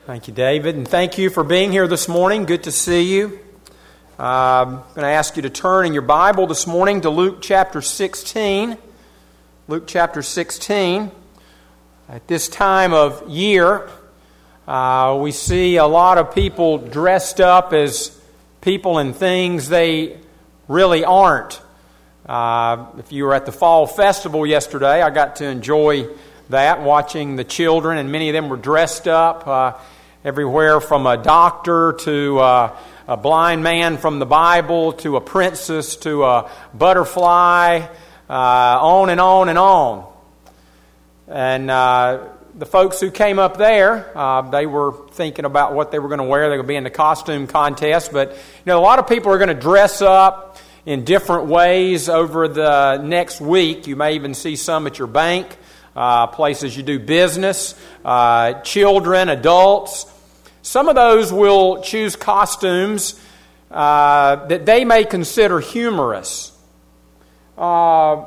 Thank you, David, and thank you for being here this morning. Good to see you. I'm going to ask you to turn in your Bible this morning to Luke chapter 16. Luke chapter 16. At this time of year, we see a lot of people dressed up as people and things they really aren't. If you were at the Fall Festival yesterday, I got to enjoy that, watching the children, and many of them were dressed up everywhere from a doctor to a blind man from the Bible to a princess to a butterfly, on and on and on. And the folks who came up there, they were thinking about what they were going to wear. They were going to be in the costume contest. But a lot of people are going to dress up in different ways over the next week. You may even see some at your bank, places you do business, children, adults. Some of those will choose costumes that they may consider humorous. There'll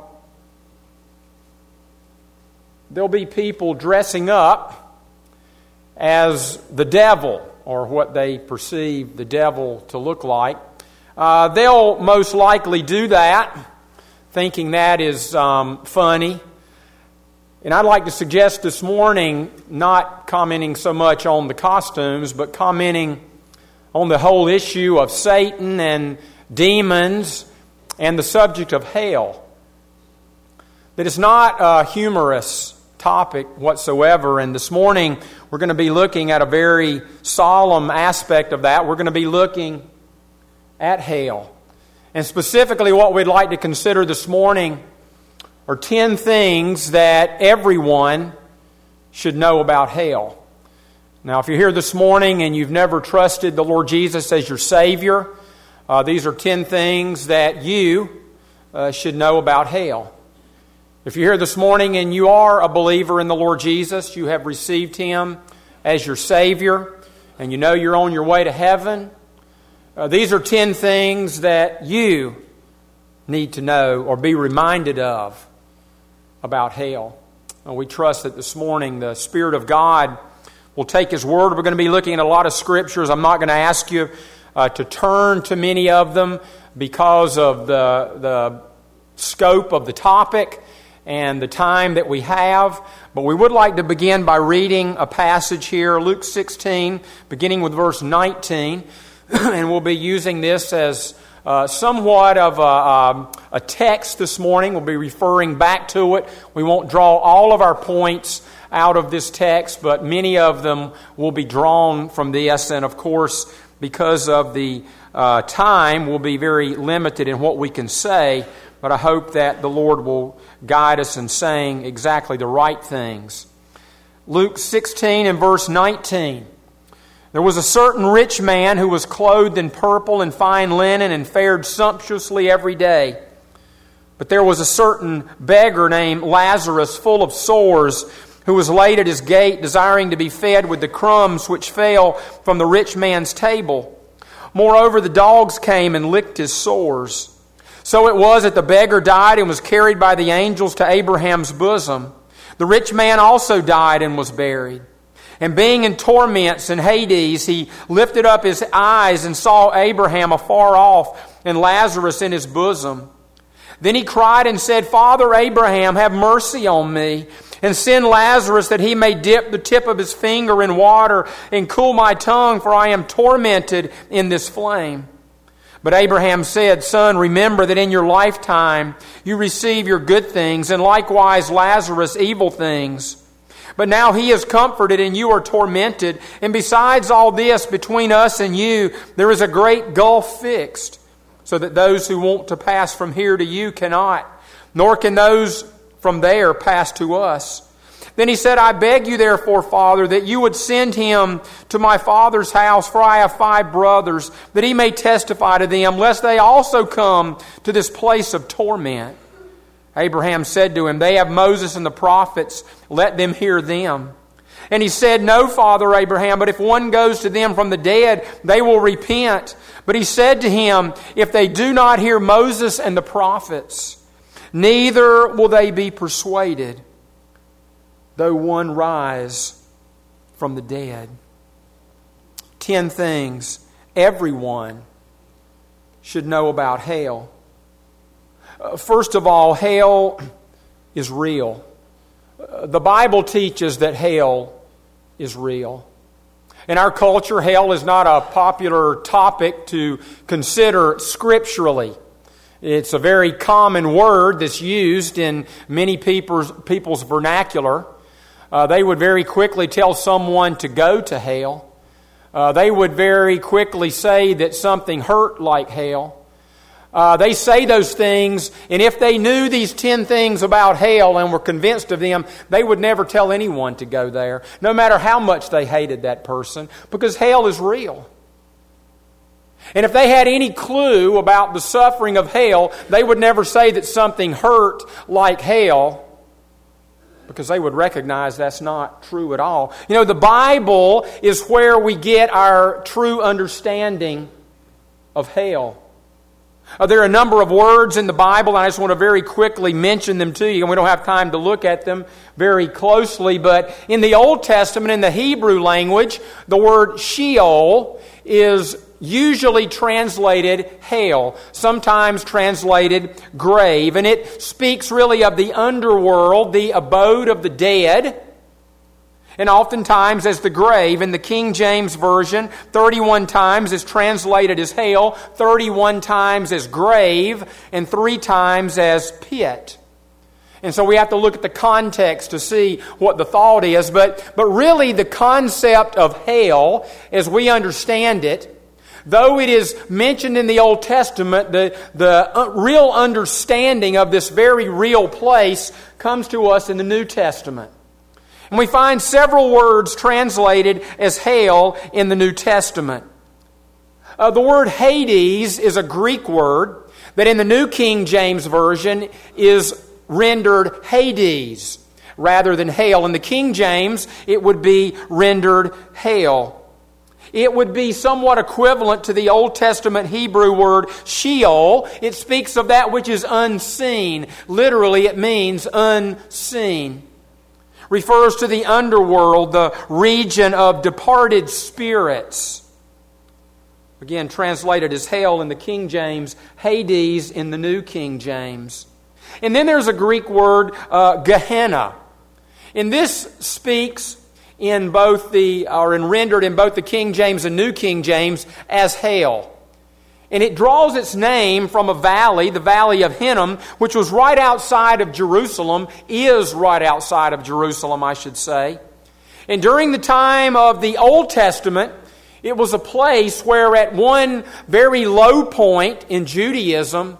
be people dressing up as the devil, or what they perceive the devil to look like. They'll most likely do that, thinking that is funny. And I'd like to suggest this morning, not commenting so much on the costumes, but commenting on the whole issue of Satan and demons and the subject of hell. That it's not a humorous topic whatsoever. And this morning, we're going to be looking at a very solemn aspect of that. We're going to be looking at hell. And specifically, what we'd like to consider this morning are 10 things that everyone should know about hell. Now, if you're here this morning and you've never trusted the Lord Jesus as your Savior, these are 10 things that you should know about hell. If you're here this morning and you are a believer in the Lord Jesus, you have received Him as your Savior, and you know you're on your way to heaven, these are 10 things that you need to know or be reminded of about hell. We trust that this morning the Spirit of God will take His Word. We're going to be looking at a lot of Scriptures. I'm not going to ask you to turn to many of them because of the scope of the topic and the time that we have. But we would like to begin by reading a passage here, Luke 16, beginning with verse 19. And we'll be using this as somewhat of a text this morning. We'll be referring back to it. We won't draw all of our points out of this text, but many of them will be drawn from this. And of course, because of the time, we'll be very limited in what we can say. But I hope that the Lord will guide us in saying exactly the right things. Luke 16 and verse 19. There was a certain rich man who was clothed in purple and fine linen and fared sumptuously every day. But there was a certain beggar named Lazarus, full of sores, who was laid at his gate, desiring to be fed with the crumbs which fell from the rich man's table. Moreover, the dogs came and licked his sores. So it was that the beggar died and was carried by the angels to Abraham's bosom. The rich man also died and was buried. And being in torments in Hades, he lifted up his eyes and saw Abraham afar off and Lazarus in his bosom. Then he cried and said, Father Abraham, have mercy on me, and send Lazarus that he may dip the tip of his finger in water and cool my tongue, for I am tormented in this flame. But Abraham said, Son, remember that in your lifetime you receive your good things, and likewise Lazarus evil things. But now he is comforted and you are tormented. And besides all this, between us and you, there is a great gulf fixed, so that those who want to pass from here to you cannot, nor can those from there pass to us. Then he said, I beg you therefore, Father, that you would send him to my father's house, for I have 5 brothers, that he may testify to them, lest they also come to this place of torment. Abraham said to him, They have Moses and the prophets, let them hear them. And he said, No, Father Abraham, but if one goes to them from the dead, they will repent. But he said to him, If they do not hear Moses and the prophets, neither will they be persuaded, though one rise from the dead. 10 things everyone should know about hell. First of all, hell is real. The Bible teaches that hell is real. In our culture, hell is not a popular topic to consider scripturally. It's a very common word that's used in many people's vernacular. They would very quickly tell someone to go to hell. They would very quickly say that something hurt like hell. They say those things, and if they knew these 10 things about hell and were convinced of them, they would never tell anyone to go there, no matter how much they hated that person, because hell is real. And if they had any clue about the suffering of hell, they would never say that something hurt like hell, because they would recognize that's not true at all. You know, the Bible is where we get our true understanding of hell. There are a number of words in the Bible, and I just want to very quickly mention them to you, and we don't have time to look at them very closely, but in the Old Testament, in the Hebrew language, the word Sheol is usually translated hell, sometimes translated grave, and it speaks really of the underworld, the abode of the dead, and oftentimes as the grave. In the King James Version, 31 times is translated as hell, 31 times as grave, and 3 times as pit. And so we have to look at the context to see what the thought is. But really the concept of hell, as we understand it, though it is mentioned in the Old Testament, the real understanding of this very real place comes to us in the New Testament. And we find several words translated as hell in the New Testament. The word Hades is a Greek word that in the New King James Version is rendered Hades rather than hell. In the King James, it would be rendered hell. It would be somewhat equivalent to the Old Testament Hebrew word Sheol. It speaks of that which is unseen. Literally, it means unseen. Refers to the underworld, the region of departed spirits. Again, translated as hell in the King James, Hades in the New King James. And then there's a Greek word, Gehenna. And this speaks rendered in both the King James and New King James as hell. And it draws its name from a valley, the Valley of Hinnom, which was right outside of Jerusalem, is right outside of Jerusalem, I should say. And during the time of the Old Testament, it was a place where at one very low point in Judaism,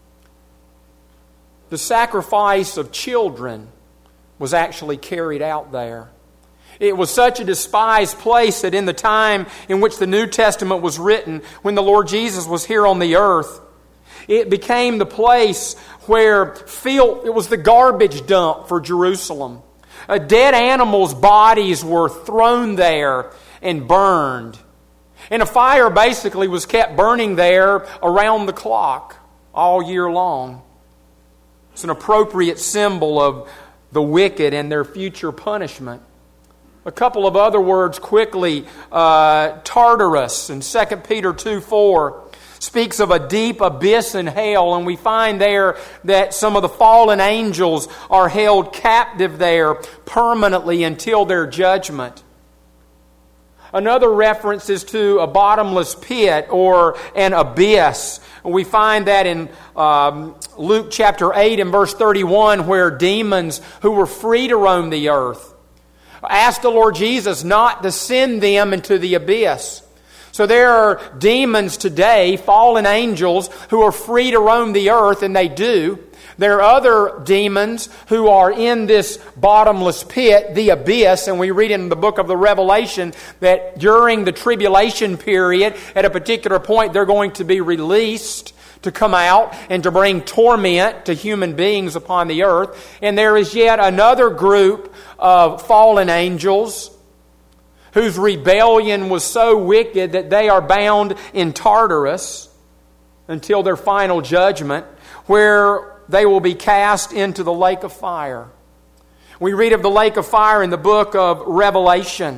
the sacrifice of children was actually carried out there. It was such a despised place that in the time in which the New Testament was written, when the Lord Jesus was here on the earth, it became the place where it was the garbage dump for Jerusalem. Dead animals' bodies were thrown there and burned. And a fire basically was kept burning there around the clock all year long. It's an appropriate symbol of the wicked and their future punishment. A couple of other words quickly. Tartarus in 2 Peter 2:4 speaks of a deep abyss in hell, and we find there that some of the fallen angels are held captive there permanently until their judgment. Another reference is to a bottomless pit or an abyss. We find that in Luke chapter 8 and verse 31, where demons who were free to roam the earth asked the Lord Jesus not to send them into the abyss. So there are demons today, fallen angels, who are free to roam the earth, and they do. There are other demons who are in this bottomless pit, the abyss, and we read in the book of the Revelation that during the tribulation period, at a particular point, they're going to be released to come out and to bring torment to human beings upon the earth. And there is yet another group of fallen angels whose rebellion was so wicked that they are bound in Tartarus until their final judgment, where they will be cast into the lake of fire. We read of the lake of fire in the book of Revelation.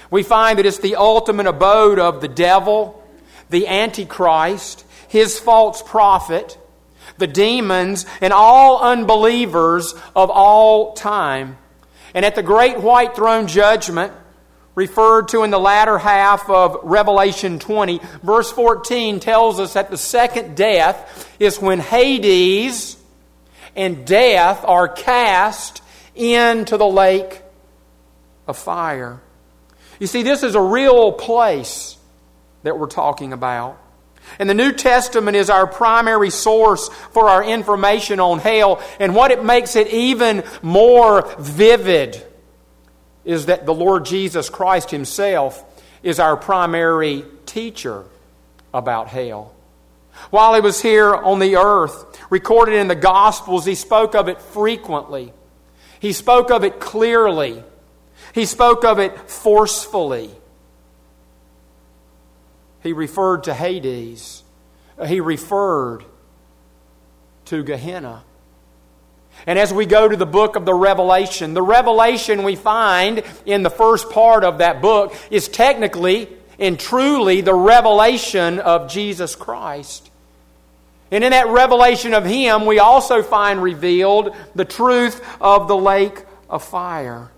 We find that it's the ultimate abode of the devil, the Antichrist, his false prophet, the demons, and all unbelievers of all time. And at the great white throne judgment, referred to in the latter half of Revelation 20, verse 14 tells us that the second death is when Hades and death are cast into the lake of fire. You see, this is a real place that we're talking about. And the New Testament is our primary source for our information on hell. And what it makes it even more vivid is that the Lord Jesus Christ Himself is our primary teacher about hell. While He was here on the earth, recorded in the Gospels, He spoke of it frequently. He spoke of it clearly. He spoke of it forcefully. He referred to Hades. He referred to Gehenna. And as we go to the book of the Revelation we find in the first part of that book is technically and truly the revelation of Jesus Christ. And in that revelation of Him, we also find revealed the truth of the lake of fire.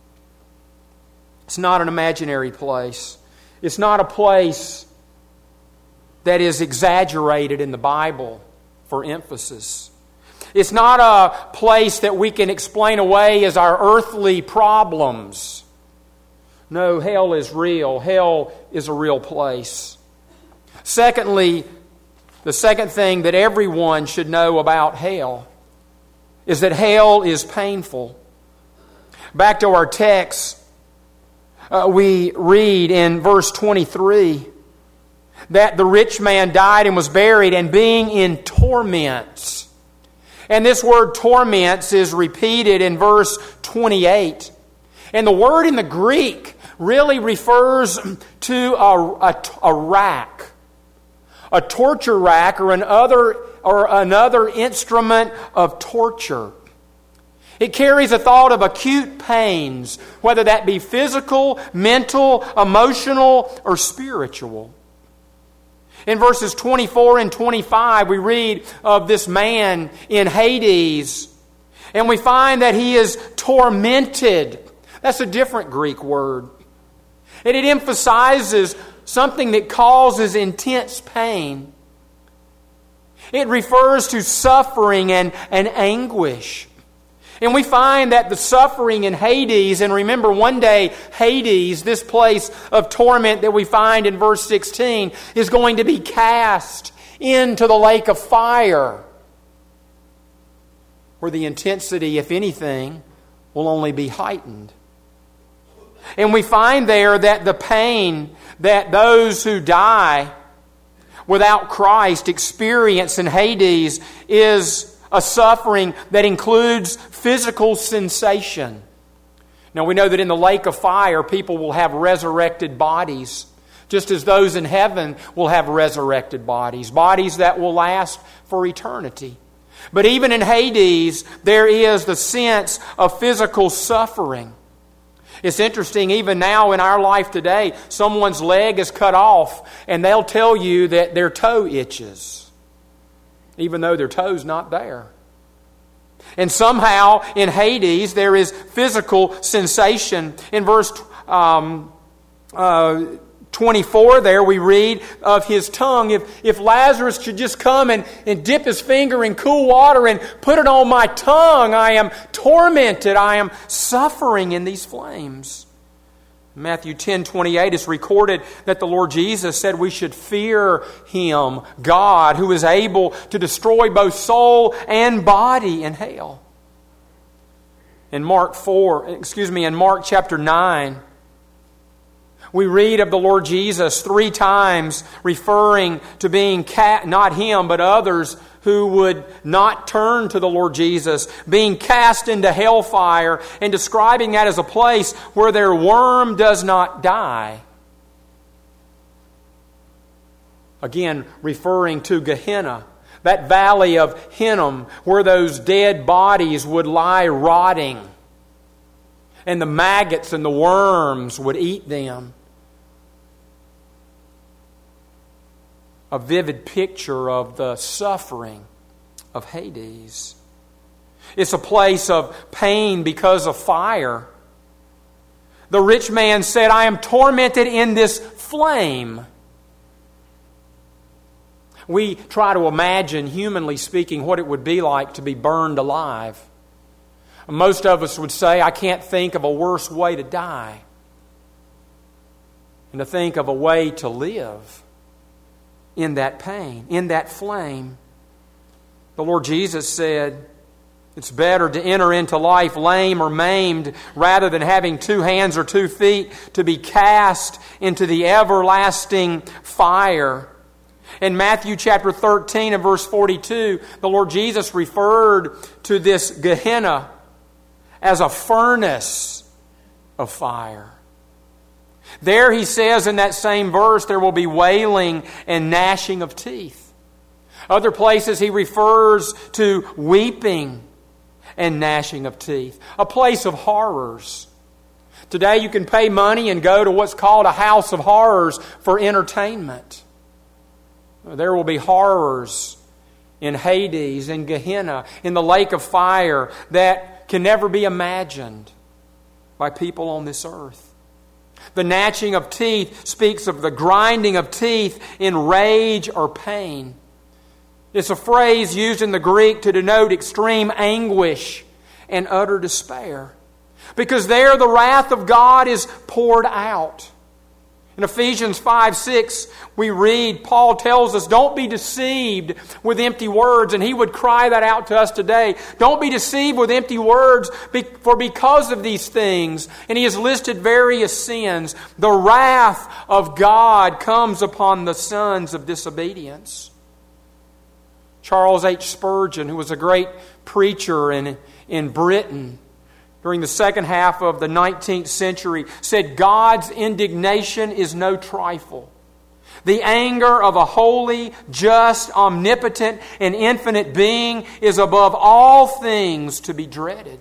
It's not an imaginary place. It's not a place that is exaggerated in the Bible for emphasis. It's not a place that we can explain away as our earthly problems. No, hell is real. Hell is a real place. Secondly, the second thing that everyone should know about hell is that hell is painful. Back to our text, we read in verse 23 that the rich man died and was buried, and being in torments. And this word torments is repeated in verse 28. And the word in the Greek really refers to a rack, a torture rack, or another instrument of torture. It carries a thought of acute pains, whether that be physical, mental, emotional, or spiritual. In verses 24 and 25, we read of this man in Hades, and we find that he is tormented. That's a different Greek word. And it emphasizes something that causes intense pain. It refers to suffering and anguish. And we find that the suffering in Hades, and remember one day Hades, this place of torment that we find in verse 16, is going to be cast into the lake of fire, where the intensity, if anything, will only be heightened. And we find there that the pain that those who die without Christ experience in Hades is a suffering that includes physical sensation. Now we know that in the lake of fire, people will have resurrected bodies, just as those in heaven will have resurrected bodies, bodies that will last for eternity. But even in Hades, there is the sense of physical suffering. It's interesting, even now in our life today, someone's leg is cut off and they'll tell you that their toe itches, even though their toe's not there. And somehow in Hades there is physical sensation. In verse 24 there we read of his tongue. If Lazarus should just come and dip his finger in cool water and put it on my tongue, I am tormented, I am suffering in these flames. Matthew 10:28 is recorded that the Lord Jesus said we should fear Him, God, who is able to destroy both soul and body in hell. In Mark chapter 9, we read of the Lord Jesus 3 times referring to being not Him, but others who would not turn to the Lord Jesus, being cast into hellfire, and describing that as a place where their worm does not die. Again, referring to Gehenna, that valley of Hinnom, where those dead bodies would lie rotting. and the maggots and the worms would eat them. A vivid picture of the suffering of Hades. It's a place of pain because of fire. The rich man said, I am tormented in this flame. We try to imagine, humanly speaking, what it would be like to be burned alive. Most of us would say, I can't think of a worse way to die. And to think of a way to live in that pain, in that flame. The Lord Jesus said, it's better to enter into life lame or maimed rather than having 2 hands or 2 feet to be cast into the everlasting fire. In Matthew chapter 13 and verse 42, the Lord Jesus referred to this Gehenna as a furnace of fire. There he says in that same verse, there will be wailing and gnashing of teeth. Other places he refers to weeping and gnashing of teeth. A place of horrors. Today you can pay money and go to what's called a house of horrors for entertainment. There will be horrors in Hades, in Gehenna, in the lake of fire that can never be imagined by people on this earth. The gnashing of teeth speaks of the grinding of teeth in rage or pain. It's a phrase used in the Greek to denote extreme anguish and utter despair. Because there the wrath of God is poured out. In Ephesians 5:6, we read, Paul tells us, don't be deceived with empty words. And he would cry that out to us today. Don't be deceived with empty words, for because of these things, and he has listed various sins, the wrath of God comes upon the sons of disobedience. Charles H. Spurgeon, who was a great preacher in Britain during the second half of the 19th century, said, God's indignation is no trifle. The anger of a holy, just, omnipotent, and infinite being is above all things to be dreaded.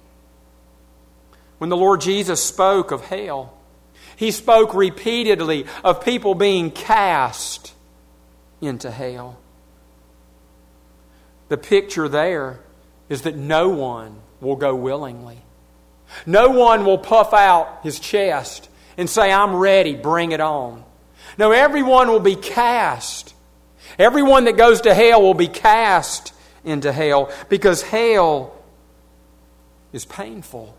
When the Lord Jesus spoke of hell, He spoke repeatedly of people being cast into hell. The picture there is that no one will go willingly. No one will puff out his chest and say, I'm ready, bring it on. No, everyone will be cast. Everyone that goes to hell will be cast into hell because hell is painful.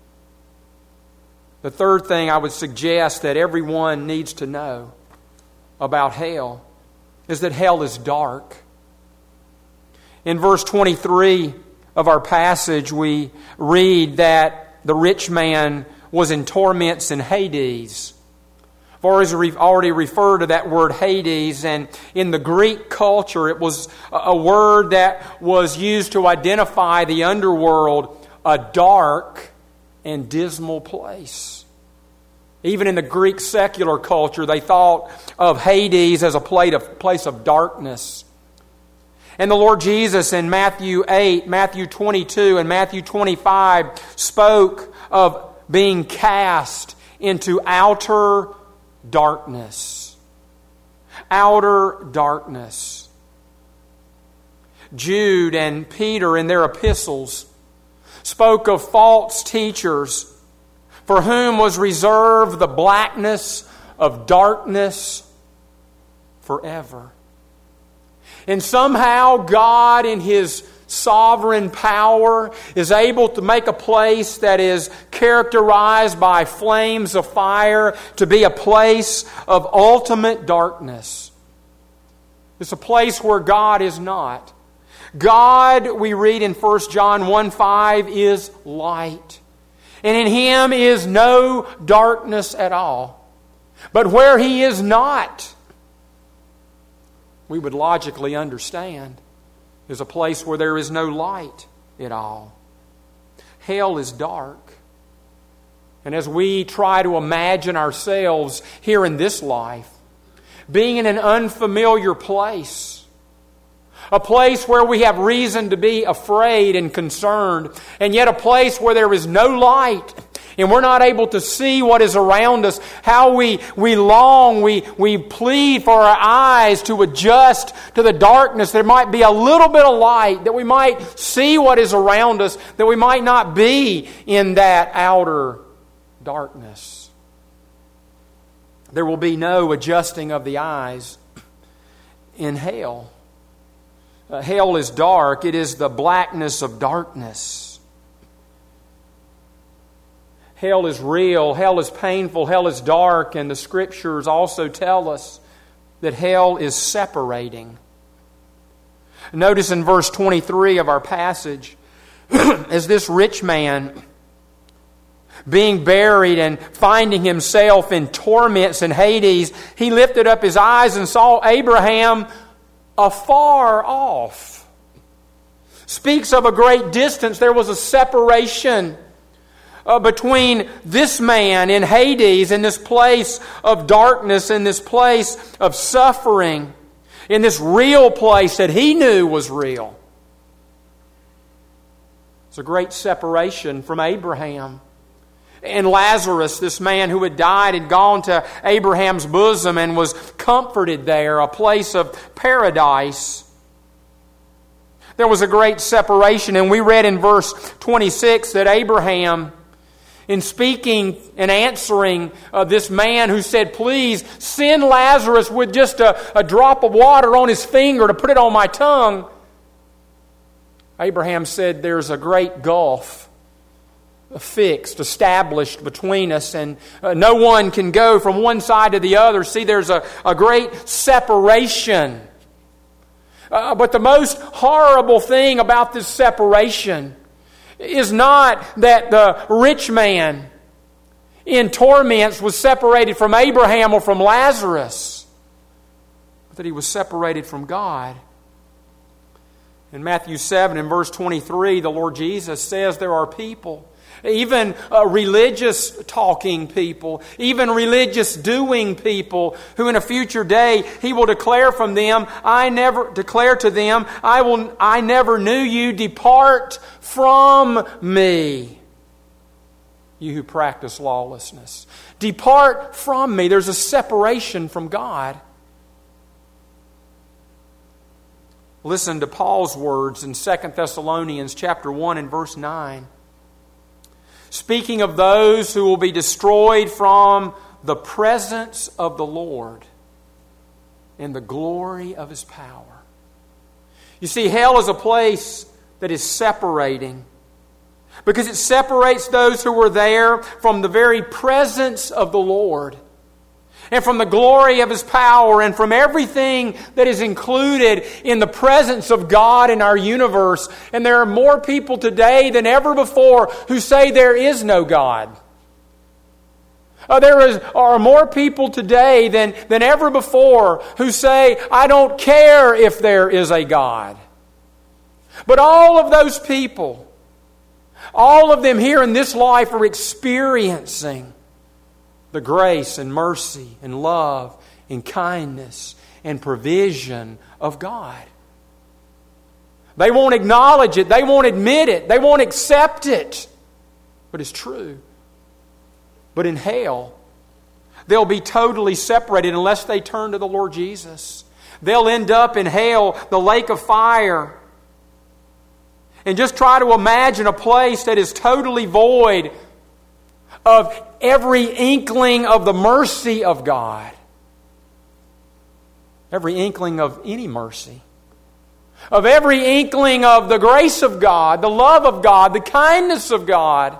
The third thing I would suggest that everyone needs to know about hell is that hell is dark. In verse 23 of our passage, we read that the rich man was in torments in Hades. I've already referred to that word Hades, and in the Greek culture, it was a word that was used to identify the underworld, a dark and dismal place. Even in the Greek secular culture, they thought of Hades as a place of darkness. And the Lord Jesus in Matthew 8, Matthew 22, and Matthew 25 spoke of being cast into outer darkness. Outer darkness. Jude and Peter in their epistles spoke of false teachers for whom was reserved the blackness of darkness forever. And somehow God in His sovereign power is able to make a place that is characterized by flames of fire to be a place of ultimate darkness. It's a place where God is not. God, we read in 1 John 1:5, is light. And in Him is no darkness at all. But where He is not, we would logically understand, is a place where there is no light at all. Hell is dark. And as we try to imagine ourselves here in this life, being in an unfamiliar place, a place where we have reason to be afraid and concerned, and yet a place where there is no light and we're not able to see what is around us, how we long, we plead for our eyes to adjust to the darkness. There might be a little bit of light, that we might see what is around us, that we might not be in that outer darkness. There will be no adjusting of the eyes in hell. Hell is dark. It is the blackness of darkness. Hell is real, hell is painful, hell is dark, and the Scriptures also tell us that hell is separating. Notice in verse 23 of our passage, as this rich man, being buried and finding himself in torments in Hades, he lifted up his eyes and saw Abraham afar off. Speaks of a great distance. There was a separation between this man in Hades, in this place of darkness, in this place of suffering, in this real place that he knew was real. It's a great separation from Abraham. And Lazarus, this man who had died, had gone to Abraham's bosom and was comforted there, a place of paradise. There was a great separation, and we read in verse 26 that Abraham, in speaking and answering this man who said, please send Lazarus with just a drop of water on his finger to put it on my tongue, Abraham said, there's a great gulf fixed, established between us, and no one can go from one side to the other. See, there's a great separation. But the most horrible thing about this separation is not that the rich man in torments was separated from Abraham or from Lazarus, but that he was separated from God. In Matthew 7 and verse 23, the Lord Jesus says there are people, even religious talking people, even religious doing people, who in a future day He will declare to them, I never knew you, depart from me, you who practice lawlessness. Depart from me. There's a separation from God. Listen to Paul's words in 2 Thessalonians chapter 1 and verse 9. Speaking of those who will be destroyed from the presence of the Lord and the glory of His power. You see, hell is a place that is separating, because it separates those who were there from the very presence of the Lord and from the glory of His power and from everything that is included in the presence of God in our universe. And there are more people today than ever before who say there is no God. There are more people today than ever before who say, I don't care if there is a God. But all of those people, all of them here in this life are experiencing the grace and mercy and love and kindness and provision of God. They won't acknowledge it. They won't admit it. They won't accept it. But it's true. But in hell, they'll be totally separated unless they turn to the Lord Jesus. They'll end up in hell, the lake of fire. And just try to imagine a place that is totally void of every inkling of the mercy of God. Every inkling of any mercy. Of every inkling of the grace of God, the love of God, the kindness of God.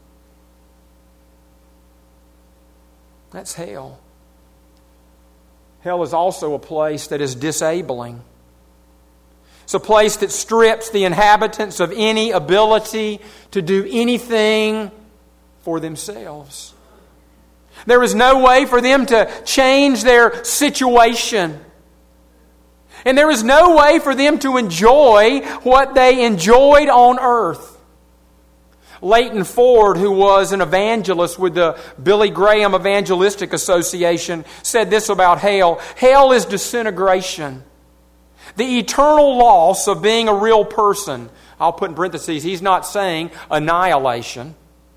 That's hell. Hell is also a place that is disabling. It's a place that strips the inhabitants of any ability to do anything for themselves. There is no way for them to change their situation. And there is no way for them to enjoy what they enjoyed on earth. Leighton Ford, who was an evangelist with the Billy Graham Evangelistic Association, said this about hell. Hell is disintegration. The eternal loss of being a real person. I'll put in parentheses, he's not saying annihilation.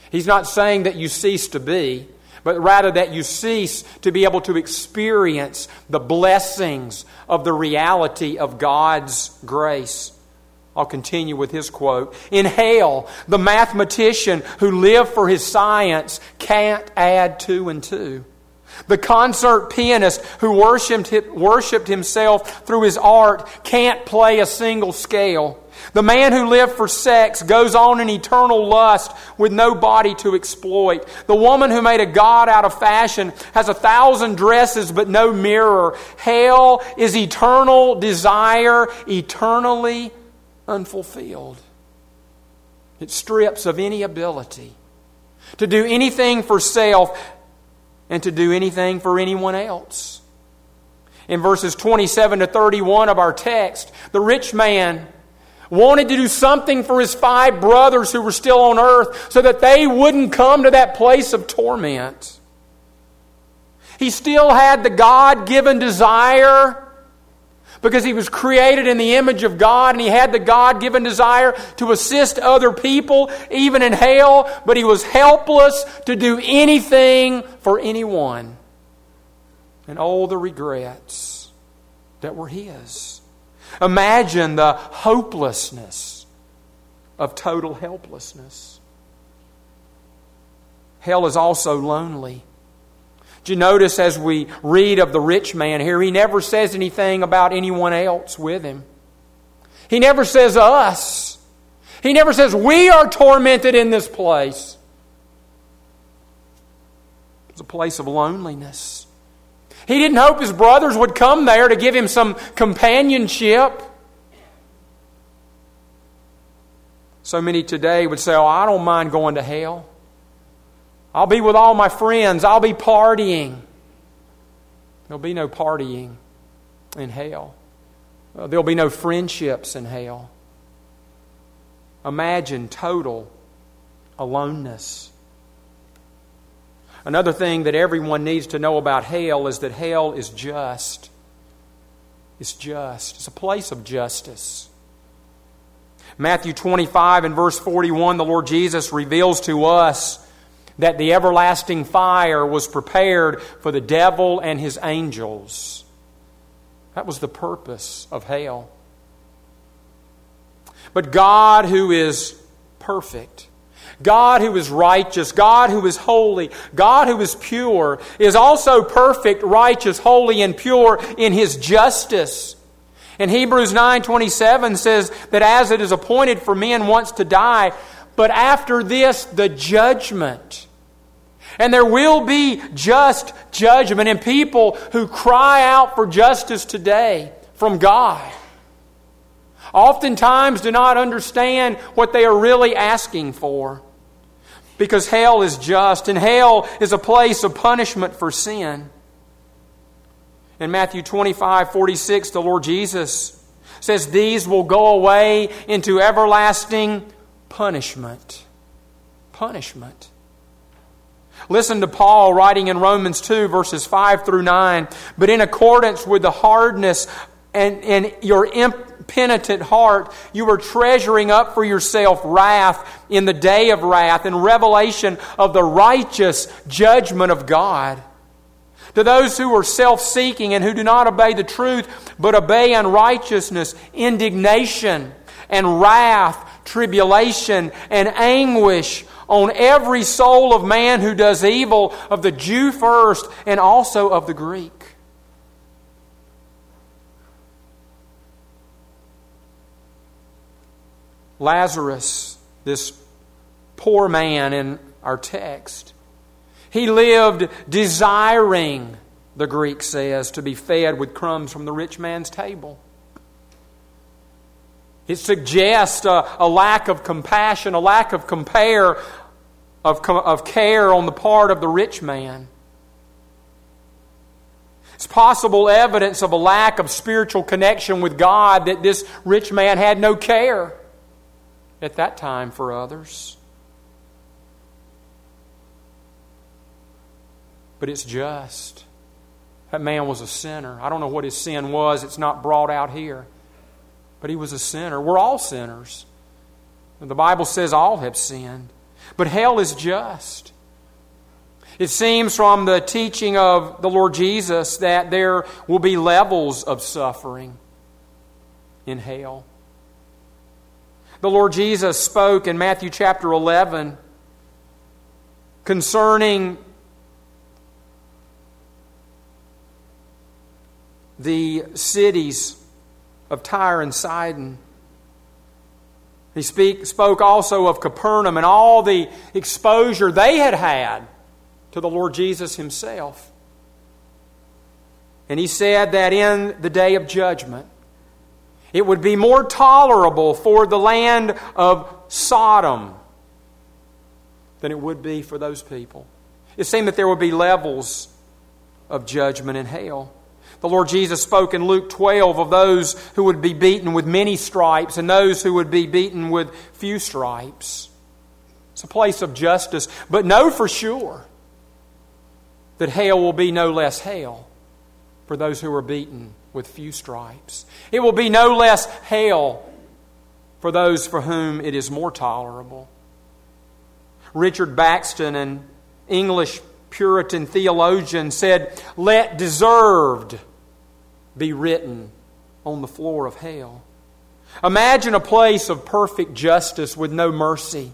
He's not saying that you cease to be, but rather that you cease to be able to experience the blessings of the reality of God's grace. I'll continue with his quote. In hell, the mathematician who lived for his science can't add 2 and 2. The concert pianist who worshipped himself through his art can't play a single scale. The man who lived for sex goes on in eternal lust with no body to exploit. The woman who made a god out of fashion has 1,000 dresses but no mirror. Hell is eternal desire, eternally unfulfilled. It strips of any ability to do anything for self and to do anything for anyone else. In verses 27 to 31 of our text, the rich man wanted to do something for his 5 brothers who were still on earth so that they wouldn't come to that place of torment. He still had the God-given desire because he was created in the image of God, and he had the God-given desire to assist other people, even in hell, but he was helpless to do anything for anyone. And all the regrets that were his. Imagine the hopelessness of total helplessness. Hell is also lonely. Did you notice as we read of the rich man here, he never says anything about anyone else with him. He never says us. He never says we are tormented in this place. It's a place of loneliness. He didn't hope his brothers would come there to give him some companionship. So many today would say, "Oh, I don't mind going to hell. I'll be with all my friends. I'll be partying." There'll be no partying in hell. There'll be no friendships in hell. Imagine total aloneness. Another thing that everyone needs to know about hell is that hell is just. It's just. It's a place of justice. Matthew 25 and verse 41, the Lord Jesus reveals to us that the everlasting fire was prepared for the devil and his angels. That was the purpose of hell. But God, who is perfect, God who is righteous, God who is holy, God who is pure, is also perfect, righteous, holy, and pure in His justice. And Hebrews 9:27 says that as it is appointed for men once to die, but after this the judgment. And there will be just judgment, and people who cry out for justice today from God oftentimes do not understand what they are really asking for. Because hell is just, and hell is a place of punishment for sin. In Matthew 25:46, the Lord Jesus says, "These will go away into everlasting punishment." Punishment. Listen to Paul writing in Romans 2, verses 5 through 9. "But in accordance with the hardness and your impenitent heart, you are treasuring up for yourself wrath in the day of wrath and revelation of the righteous judgment of God. To those who are self-seeking and who do not obey the truth, but obey unrighteousness, indignation and wrath, tribulation and anguish on every soul of man who does evil, of the Jew first and also of the Greek." Lazarus, this poor man in our text, he lived desiring, the Greek says, to be fed with crumbs from the rich man's table. It suggests a lack of compassion, a lack of care on the part of the rich man. It's possible evidence of a lack of spiritual connection with God that this rich man had no care at that time for others. But it's just. That man was a sinner. I don't know what his sin was. It's not brought out here. But he was a sinner. We're all sinners. The Bible says all have sinned. But hell is just. It seems from the teaching of the Lord Jesus that there will be levels of suffering in hell. The Lord Jesus spoke in Matthew chapter 11 concerning the cities of Tyre and Sidon. He spoke also of Capernaum and all the exposure they had had to the Lord Jesus Himself. And He said that in the day of judgment, it would be more tolerable for the land of Sodom than it would be for those people. It seemed that there would be levels of judgment in hell. The Lord Jesus spoke in Luke 12 of those who would be beaten with many stripes and those who would be beaten with few stripes. It's a place of justice. But know for sure that hell will be no less hell for those who are beaten with few stripes. It will be no less hell for those for whom it is more tolerable. Richard Baxton, an English Puritan theologian, said, "Let deserved be written on the floor of hell." Imagine a place of perfect justice with no mercy.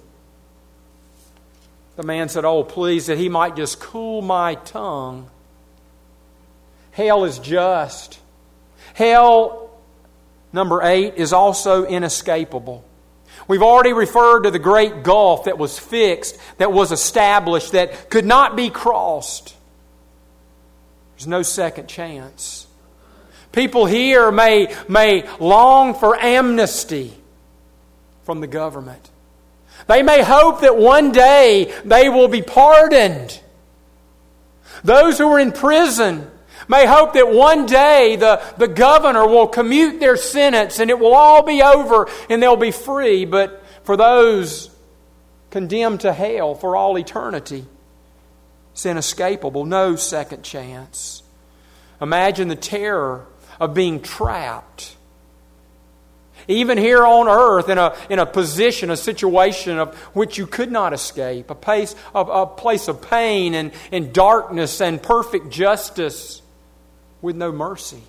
The man said, "Oh, please, that he might just cool my tongue." Hell is just. Hell, number 8, is also inescapable. We've already referred to the great gulf that was fixed, that was established, that could not be crossed. There's no second chance. People here may long for amnesty from the government. They may hope that one day they will be pardoned. Those who are in prison may hope that one day the governor will commute their sentence and it will all be over and they'll be free. But for those condemned to hell for all eternity, it's inescapable. No second chance. Imagine the terror of being trapped, even here on earth, in a position, a situation of which you could not escape, a place of pain and darkness and perfect justice with no mercy.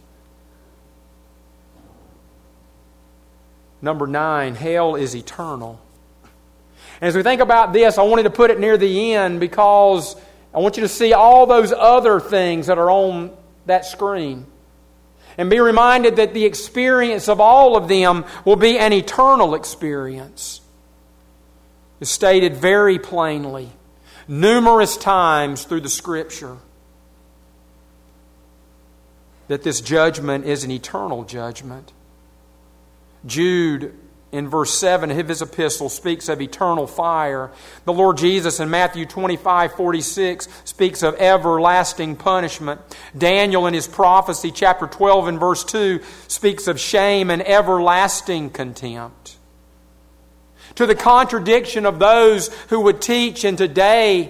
Number 9, hell is eternal. And as we think about this, I wanted to put it near the end because I want you to see all those other things that are on that screen. And be reminded that the experience of all of them will be an eternal experience. It's stated very plainly, numerous times through the Scripture, that this judgment is an eternal judgment. Jude, in verse 7 of his epistle, speaks of eternal fire. The Lord Jesus in Matthew 25:46 speaks of everlasting punishment. Daniel in his prophecy, chapter 12 and verse 2, speaks of shame and everlasting contempt. To the contradiction of those who would teach in today,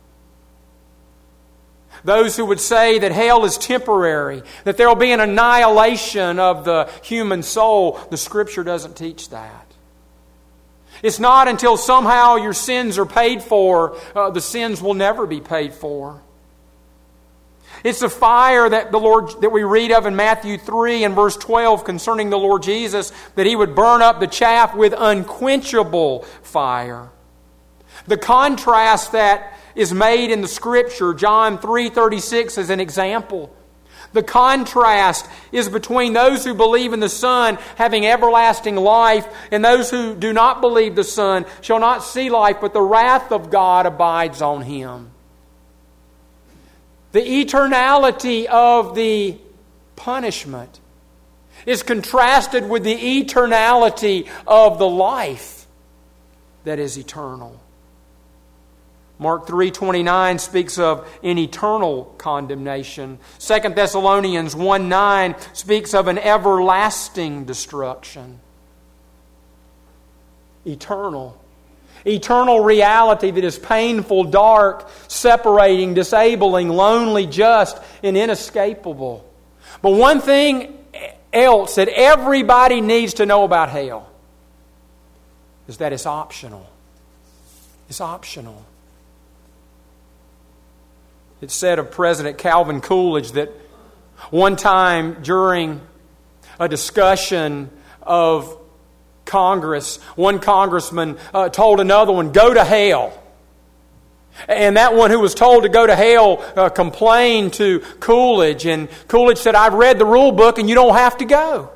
those who would say that hell is temporary, that there will be an annihilation of the human soul, the Scripture doesn't teach that. It's not until somehow your sins are paid for, the sins will never be paid for. It's the fire that we read of in Matthew 3 and verse 12 concerning the Lord Jesus, that He would burn up the chaff with unquenchable fire. The contrast that is made in the Scripture, John 3:36 as an example. The contrast is between those who believe in the Son having everlasting life and those who do not believe the Son shall not see life, but the wrath of God abides on him. The eternality of the punishment is contrasted with the eternality of the life that is eternal. Mark 3:29 speaks of an eternal condemnation. 2 Thessalonians 1:9 speaks of an everlasting destruction. Eternal. Eternal reality that is painful, dark, separating, disabling, lonely, just, and inescapable. But one thing else that everybody needs to know about hell is that it's optional. is optional. It's said of President Calvin Coolidge that one time during a discussion of Congress, one congressman told another one, "Go to hell." And that one who was told to go to hell complained to Coolidge, and Coolidge said, "I've read the rule book and you don't have to go."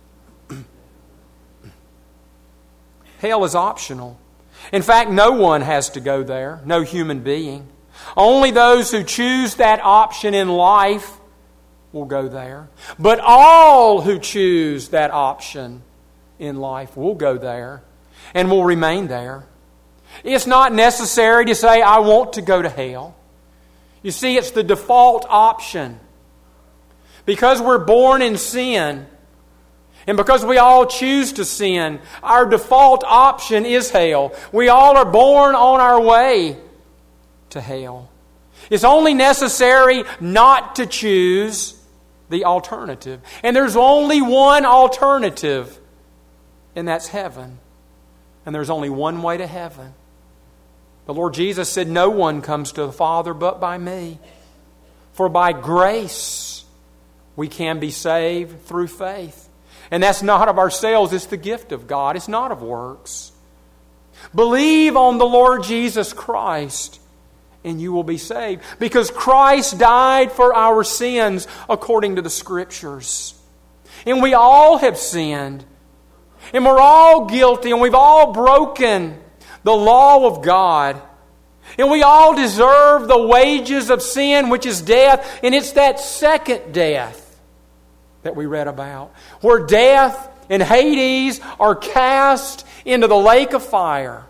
Hell is optional. In fact, no one has to go there, no human being. Only those who choose that option in life will go there. But all who choose that option in life will go there and will remain there. It's not necessary to say, "I want to go to hell." You see, it's the default option. Because we're born in sin, and because we all choose to sin, our default option is hell. We all are born on our way to hell. It's only necessary not to choose the alternative. And there's only one alternative, and that's heaven. And there's only one way to heaven. The Lord Jesus said, "No one comes to the Father but by me. For by grace we can be saved through faith." And that's not of ourselves, it's the gift of God. It's not of works. Believe on the Lord Jesus Christ, and you will be saved. Because Christ died for our sins according to the Scriptures. And we all have sinned. And we're all guilty, and we've all broken the law of God. And we all deserve the wages of sin, which is death. And it's that second death that we read about, where death and Hades are cast into the lake of fire.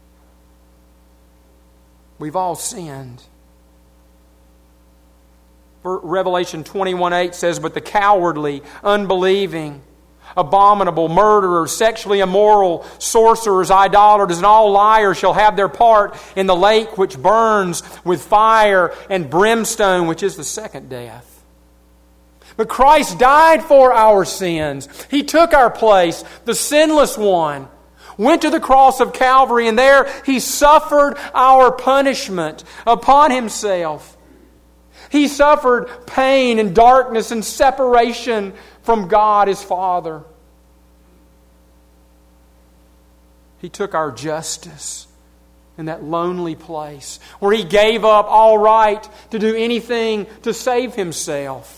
We've all sinned. Revelation 21:8 says, "But the cowardly, unbelieving, abominable, murderers, sexually immoral, sorcerers, idolaters, and all liars shall have their part in the lake which burns with fire and brimstone," which is the second death. But Christ died for our sins. He took our place, the sinless one, went to the cross of Calvary, and there He suffered our punishment upon Himself. He suffered pain and darkness and separation from God His Father. He took our justice in that lonely place where He gave up all right to do anything to save Himself.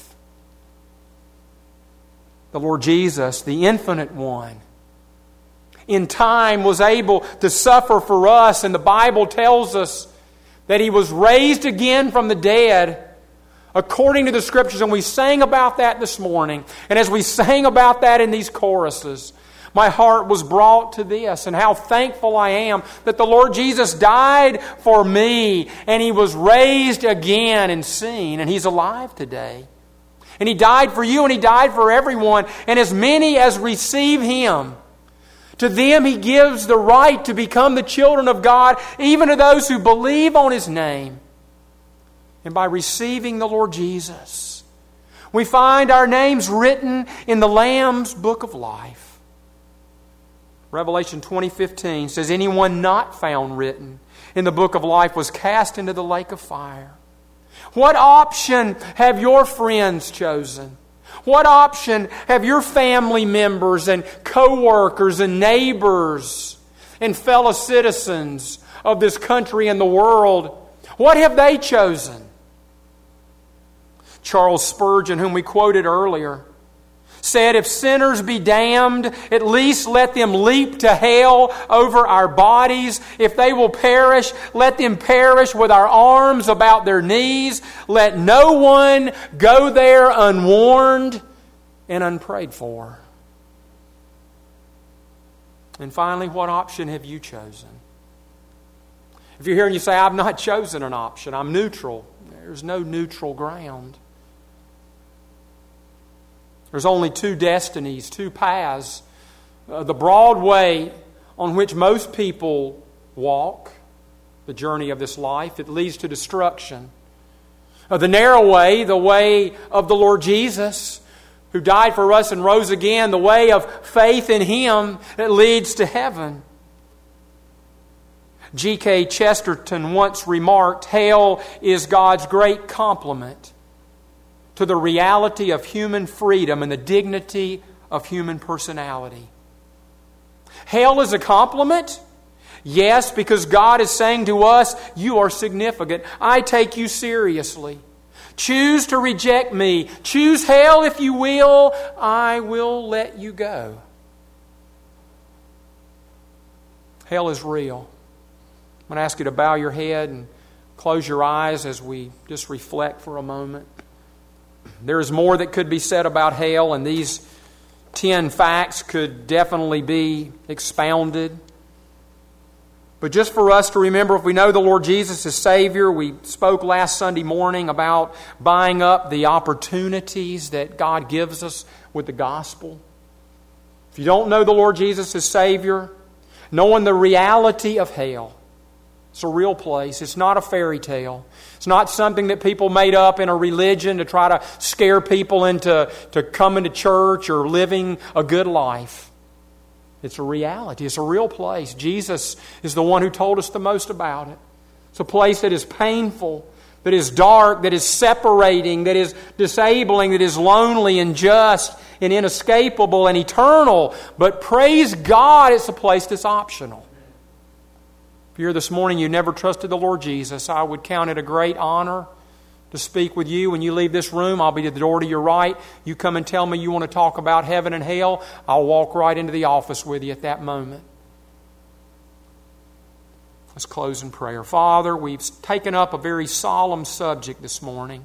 The Lord Jesus, the infinite one, in time was able to suffer for us, and the Bible tells us that He was raised again from the dead according to the Scriptures, and we sang about that this morning. And as we sang about that in these choruses, my heart was brought to this, and how thankful I am that the Lord Jesus died for me, and He was raised again and seen, and He's alive today. And He died for you, and He died for everyone. And as many as receive Him, to them He gives the right to become the children of God, even to those who believe on His name. And by receiving the Lord Jesus, we find our names written in the Lamb's book of life. Revelation 20:15 says, "Anyone not found written in the book of life was cast into the lake of fire." What option have your friends chosen? What option have your family members and co-workers and neighbors and fellow citizens of this country and the world, what have they chosen? Charles Spurgeon, whom we quoted earlier, said, "If sinners be damned, at least let them leap to hell over our bodies. If they will perish, let them perish with our arms about their knees. Let no one go there unwarned and unprayed for." And finally, what option have you chosen? If you're here and you say, "I've not chosen an option, I'm neutral," there's no neutral ground. There's only two destinies, two paths. The broad way on which most people walk, the journey of this life, it leads to destruction. The narrow way, the way of the Lord Jesus, who died for us and rose again, the way of faith in Him that leads to heaven. G.K. Chesterton once remarked, hell is God's great compliment to the reality of human freedom and the dignity of human personality. Hell is a compliment? Yes, because God is saying to us, you are significant. I take you seriously. Choose to reject me. Choose hell if you will. I will let you go. Hell is real. I'm going to ask you to bow your head and close your eyes as we just reflect for a moment. There is more that could be said about hell, and these 10 facts could definitely be expounded. But just for us to remember, if we know the Lord Jesus is Savior, we spoke last Sunday morning about buying up the opportunities that God gives us with the gospel. If you don't know the Lord Jesus as Savior, knowing the reality of hell, it's a real place. It's not a fairy tale. It's not something that people made up in a religion to try to scare people into coming to church or living a good life. It's a reality. It's a real place. Jesus is the one who told us the most about it. It's a place that is painful, that is dark, that is separating, that is disabling, that is lonely and just and inescapable and eternal. But praise God, it's a place that's optional. If you're here this morning, you never trusted the Lord Jesus, I would count it a great honor to speak with you. When you leave this room, I'll be at the door to your right. You come and tell me you want to talk about heaven and hell, I'll walk right into the office with you at that moment. Let's close in prayer. Father, we've taken up a very solemn subject this morning.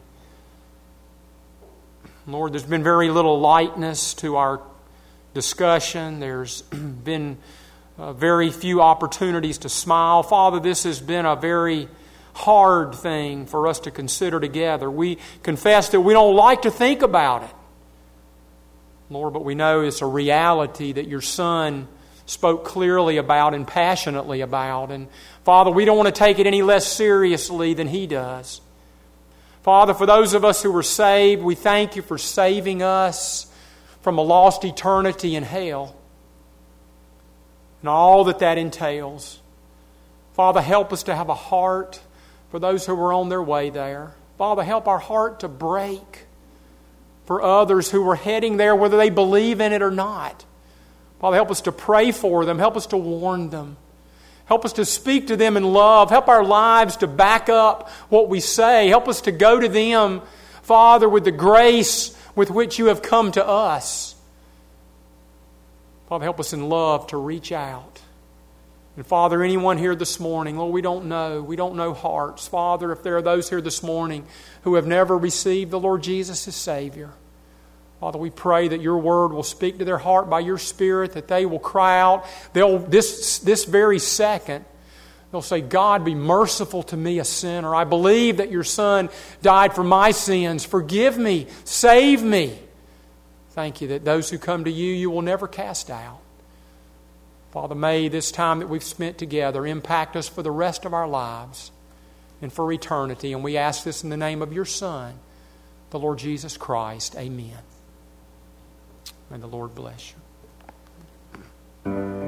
Lord, there's been very little lightness to our discussion. There's been very few opportunities to smile. Father, this has been a very hard thing for us to consider together. We confess that we don't like to think about it, Lord, but we know it's a reality that your Son spoke clearly about and passionately about. And Father, we don't want to take it any less seriously than He does. Father, for those of us who were saved, we thank you for saving us from a lost eternity in hell and all that that entails. Father, help us to have a heart for those who are on their way there. Father, help our heart to break for others who are heading there, whether they believe in it or not. Father, help us to pray for them. Help us to warn them. Help us to speak to them in love. Help our lives to back up what we say. Help us to go to them, Father, with the grace with which you have come to us. Father, help us in love to reach out. And Father, anyone here this morning, Lord, we don't know hearts. Father, if there are those here this morning who have never received the Lord Jesus as Savior, Father, we pray that your word will speak to their heart by your Spirit, that they will cry out. This very second, they'll say, God, be merciful to me, a sinner. I believe that your Son died for my sins. Forgive me. Save me. Thank you that those who come to you, you will never cast out. Father, may this time that we've spent together impact us for the rest of our lives and for eternity. And we ask this in the name of your Son, the Lord Jesus Christ. Amen. May the Lord bless you.